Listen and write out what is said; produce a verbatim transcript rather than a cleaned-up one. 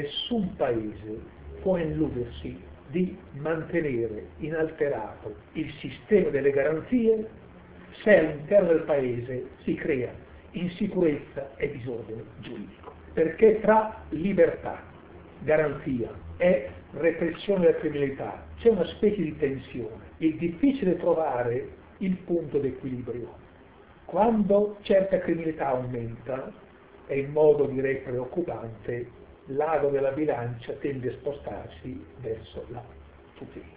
Nessun paese può illudersi di mantenere inalterato il sistema delle garanzie se all'interno del paese si crea insicurezza e disordine giuridico, perché tra libertà, garanzia e repressione della criminalità c'è una specie di tensione. È difficile trovare il punto d'equilibrio. Quando certa criminalità aumenta, e in modo direi preoccupante, l'ago della bilancia tende a spostarsi verso la tutela.